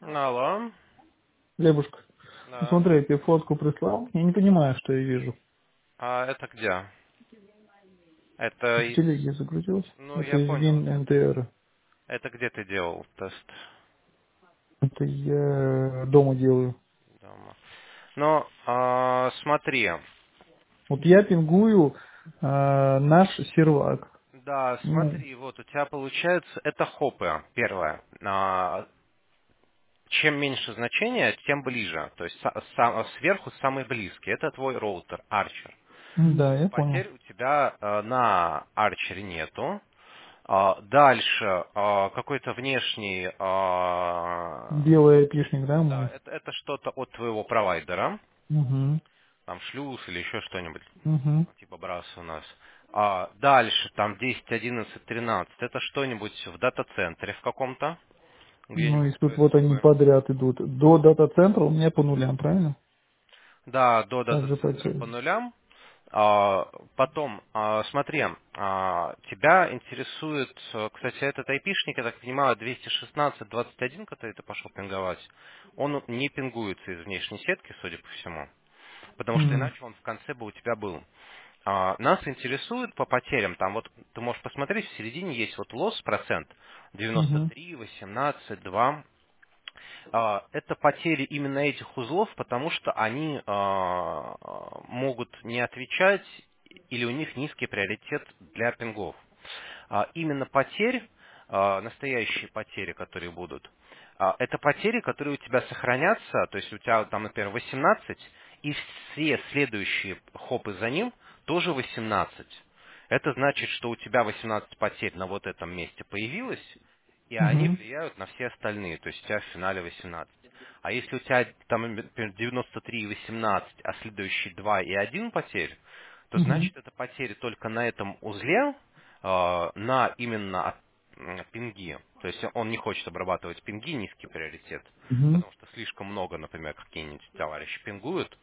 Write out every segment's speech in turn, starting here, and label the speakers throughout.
Speaker 1: Алло.
Speaker 2: Лебушка,
Speaker 1: Да.
Speaker 2: посмотри, я тебе фотку прислал. Я не понимаю, что я вижу.
Speaker 1: А это где? Это
Speaker 2: В
Speaker 1: из...
Speaker 2: телеге загрузилось.
Speaker 1: Ну,
Speaker 2: Это
Speaker 1: я
Speaker 2: из
Speaker 1: понял.
Speaker 2: Вин НТР.
Speaker 1: Это где ты делал тест
Speaker 2: Это я дома делаю.
Speaker 1: дома? Ну, смотри.
Speaker 2: Вот я пингую наш сервак.
Speaker 1: Да,
Speaker 2: Ну,
Speaker 1: смотри, вот у тебя получается, это хопы, первое. Чем меньше значения, тем ближе. То есть сверху самый близкий. Это твой роутер, Archer.
Speaker 2: да, я понял.
Speaker 1: Потерь у тебя на Archer нету. Дальше какой-то внешний,
Speaker 2: Белый айпишник, да,
Speaker 1: да,
Speaker 2: мой?
Speaker 1: это что-то от твоего провайдера,
Speaker 2: Угу.
Speaker 1: там шлюз или еще что-нибудь,
Speaker 2: Угу.
Speaker 1: типа брас у нас. Дальше там 10, 11, 13, это что-нибудь в дата-центре в каком-то,
Speaker 2: Ну,
Speaker 1: где-нибудь
Speaker 2: и
Speaker 1: в
Speaker 2: тут вот они
Speaker 1: СУБ.
Speaker 2: подряд идут. До дата-центра у меня по нулям, правильно?
Speaker 1: Да, до
Speaker 2: Также по
Speaker 1: дата-центра по
Speaker 2: цели.
Speaker 1: нулям. Потом, смотри, тебя интересует, кстати, этот айпишник, я так понимаю, 216.21, который ты пошел пинговать, он не пингуется из внешней сетки, судя по всему, потому что
Speaker 2: М,
Speaker 1: иначе он в конце бы у тебя был. Нас интересует по потерям, там вот ты можешь посмотреть, в середине есть вот лосс процент,
Speaker 2: мгм,
Speaker 1: 93, 18, 2. Это потери именно этих узлов, потому что они могут не отвечать или у них низкий приоритет для пингов. Именно потерь, настоящие потери, которые будут, это потери, которые у тебя сохранятся, то есть у тебя там, например, 18, и все следующие хопы за ним тоже 18. Это значит, что у тебя 18 потерь на вот этом месте появилось, и они
Speaker 2: мгм,
Speaker 1: влияют на все остальные, то есть у тебя в финале 18. А если у тебя там, например, 93 и 18, а следующие 2 и 1 потерь, то
Speaker 2: мгм,
Speaker 1: значит это потери только на этом узле, на именно пинги. То есть он не хочет обрабатывать пинги, низкий приоритет,
Speaker 2: мгм,
Speaker 1: потому что слишком много, например, какие-нибудь товарищи пингуют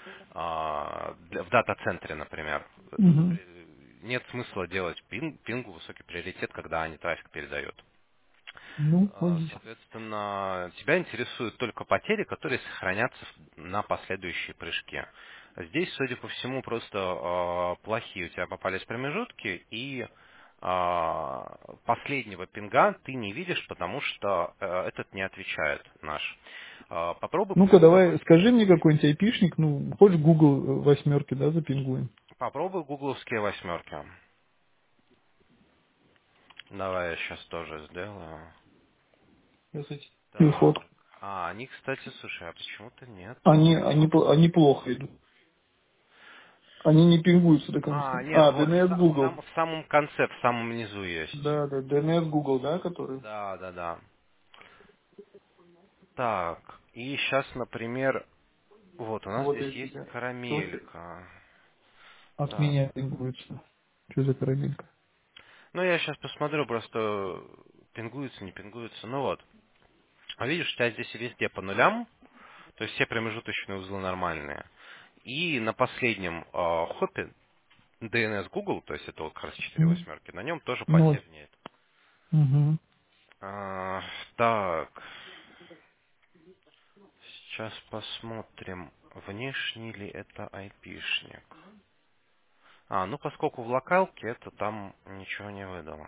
Speaker 1: в дата-центре, например.
Speaker 2: мгм.
Speaker 1: Нет смысла делать пингу высокий приоритет, когда они трафик передают.
Speaker 2: Ну, логично.
Speaker 1: Соответственно, тебя интересуют только потери, которые сохранятся на последующие прыжки. Здесь, судя по всему, просто плохие у тебя попались промежутки, и последнего пинга ты не видишь, потому что этот не отвечает наш. Попробуй
Speaker 2: Ну-ка, давай,
Speaker 1: попинговать.
Speaker 2: скажи мне какой-нибудь айпишник, ну, хочешь Google восьмерки, да, запингуем.
Speaker 1: Попробуй гугловские восьмерки. Давай я сейчас тоже сделаю.
Speaker 2: Я, кстати, и
Speaker 1: Так.
Speaker 2: фотку.
Speaker 1: Они, кстати, слушай, а почему-то нету.
Speaker 2: Они плохо идут. Они не пингуются до конца.
Speaker 1: Нет, вот
Speaker 2: DNS Google.
Speaker 1: в самом конце, в самом низу есть.
Speaker 2: Да, да, DNS Google, да, который?
Speaker 1: Да, да, да. Так, и сейчас, например, вот у нас
Speaker 2: Вот
Speaker 1: здесь
Speaker 2: я
Speaker 1: есть
Speaker 2: тебе. Тоже
Speaker 1: карамелька.
Speaker 2: от
Speaker 1: Так.
Speaker 2: меня пингуются. Что за карамелька?
Speaker 1: Ну, я сейчас посмотрю, просто пингуется, не пингуется. Ну вот. А видишь, у тебя здесь везде по нулям, то есть все промежуточные узлы нормальные. И на последнем хопе DNS Google, то есть это вот как раз 4
Speaker 2: М?
Speaker 1: восьмерки, на нем тоже
Speaker 2: Ну, вот.
Speaker 1: потерь нет.
Speaker 2: Угу.
Speaker 1: Так, сейчас посмотрим, внешний ли это айпишник. Ну поскольку в локалке, это там ничего не выдало.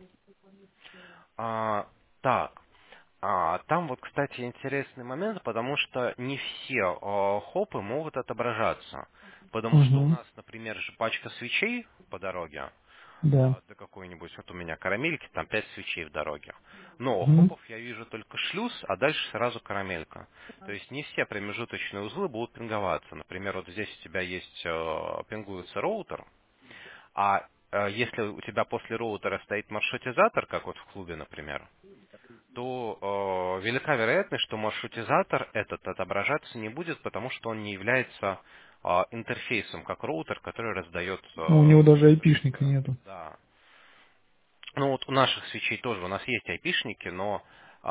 Speaker 1: А, так, там вот, кстати, интересный момент, потому что не все хопы могут отображаться. Потому что у
Speaker 2: Угу.
Speaker 1: нас, например, же пачка свечей по дороге,
Speaker 2: Да.
Speaker 1: до какой-нибудь, вот у меня карамельки, там 5 свечей в дороге. Но
Speaker 2: Угу.
Speaker 1: хопов я вижу только шлюз, а дальше сразу карамелька. То есть не все промежуточные узлы будут пинговаться. Например, вот здесь у тебя есть, пингуется роутер, а если у тебя после роутера стоит маршрутизатор, как вот в клубе, например, то велика вероятность, что маршрутизатор этот отображаться не будет, потому что он не является интерфейсом, как роутер, который раздает
Speaker 2: Ну, у него даже
Speaker 1: ТЦП.
Speaker 2: айпишника нету.
Speaker 1: Да. Ну вот у наших свечей тоже, у нас есть айпишники, но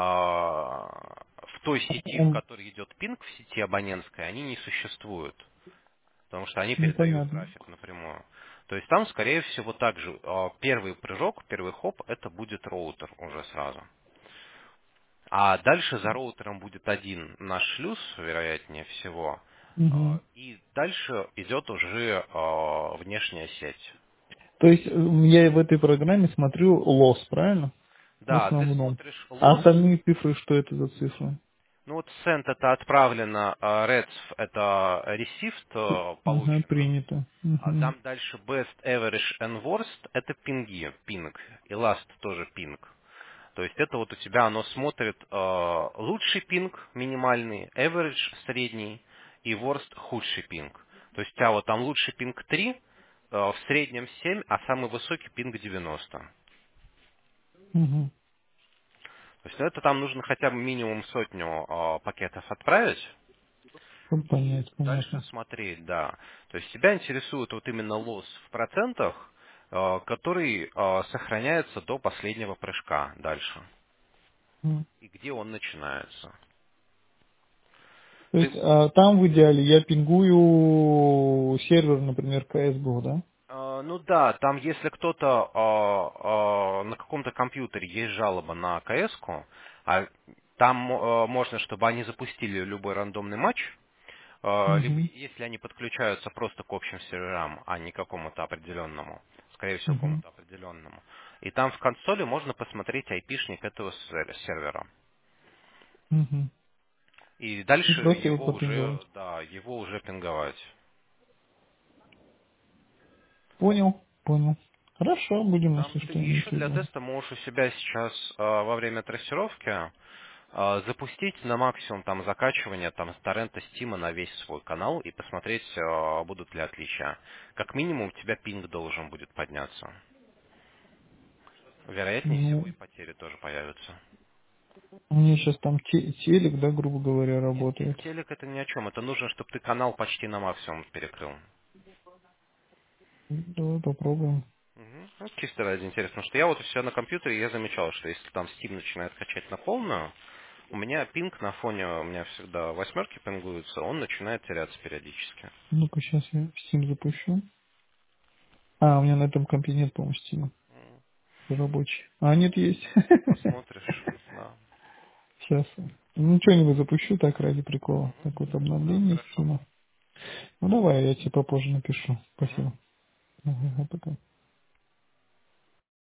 Speaker 1: в той сети, в
Speaker 2: Он
Speaker 1: которой идет пинг, в сети абонентской, они не существуют, потому что они передают
Speaker 2: непонятно.
Speaker 1: трафик напрямую. То есть там, скорее всего, также первый прыжок, первый хоп, это будет роутер уже сразу. А дальше за роутером будет один наш шлюз, вероятнее всего.
Speaker 2: Угу.
Speaker 1: И дальше идет уже внешняя сеть.
Speaker 2: То есть я в этой программе смотрю лосс, правильно? В
Speaker 1: Да, ты
Speaker 2: основном.
Speaker 1: смотришь
Speaker 2: А
Speaker 1: loss.
Speaker 2: остальные цифры, что это за цифры?
Speaker 1: Ну вот send это отправлено, reds это received
Speaker 2: Ага,
Speaker 1: получено.
Speaker 2: принято.
Speaker 1: А
Speaker 2: Угу.
Speaker 1: там дальше best, average and worst это пинги, пинг. И last тоже пинг. То есть это вот у тебя оно смотрит лучший пинг минимальный, average средний и worst худший пинг. То есть у тебя вот там лучший пинг 3, в среднем 7, а самый высокий пинг 90.
Speaker 2: Угу.
Speaker 1: То есть это там нужно хотя бы минимум сотню пакетов отправить.
Speaker 2: Чтобы
Speaker 1: И
Speaker 2: понять,
Speaker 1: дальше
Speaker 2: понятно.
Speaker 1: смотреть, да. То есть тебя интересует вот именно лосс в процентах, который сохраняется до последнего прыжка дальше.
Speaker 2: Мгм.
Speaker 1: И где он начинается.
Speaker 2: То есть
Speaker 1: Ты,
Speaker 2: там в идеале я пингую сервер, например, CSGO, да?
Speaker 1: ну да, там если кто-то на каком-то компьютере есть жалоба на КС-ку, там можно, чтобы они запустили любой рандомный матч, либо
Speaker 2: Угу.
Speaker 1: если они подключаются просто к общим серверам, а не к какому-то определенному, скорее всего,
Speaker 2: Угу.
Speaker 1: какому-то определенному. И там в консоли можно посмотреть айпишник этого сервера.
Speaker 2: Угу.
Speaker 1: И
Speaker 2: И
Speaker 1: дальше
Speaker 2: просто его
Speaker 1: его уже,
Speaker 2: попинговать.
Speaker 1: да, его уже пинговать.
Speaker 2: Понял, понял. Хорошо, будем,
Speaker 1: Там
Speaker 2: если
Speaker 1: ты
Speaker 2: что, иметь
Speaker 1: еще
Speaker 2: в
Speaker 1: для
Speaker 2: виду.
Speaker 1: теста можешь у себя сейчас во время трассировки запустить на максимум там закачивания там с торрента Стима на весь свой канал и посмотреть, будут ли отличия. Как минимум у тебя пинг должен будет подняться. Вероятнее всего и
Speaker 2: Ну,
Speaker 1: потери тоже появятся.
Speaker 2: у меня сейчас там телек, да, грубо говоря,
Speaker 1: Нет,
Speaker 2: работает.
Speaker 1: телек это ни о чем. Это нужно, чтобы ты канал почти на максимум перекрыл.
Speaker 2: Давай попробуем.
Speaker 1: Мгм. Ну, чисто ради интереса. Потому что я вот у себя на компьютере я замечал, что если там Steam начинает качать на полную, у меня пинг на фоне, у меня всегда восьмерки пингуются, он начинает теряться периодически.
Speaker 2: Ну-ка, сейчас я Steam запущу. А, у меня на этом компе нет, по-моему, Steam рабочий. А, нет, есть.
Speaker 1: Посмотришь, да.
Speaker 2: Сейчас. Ну, что-нибудь запущу так ради прикола.
Speaker 1: Мгм.
Speaker 2: Какое-то
Speaker 1: Да,
Speaker 2: обновление
Speaker 1: хорошо.
Speaker 2: Steam. Ну, давай, я тебе попозже напишу.
Speaker 1: Мгм.
Speaker 2: Спасибо. Ага, пока.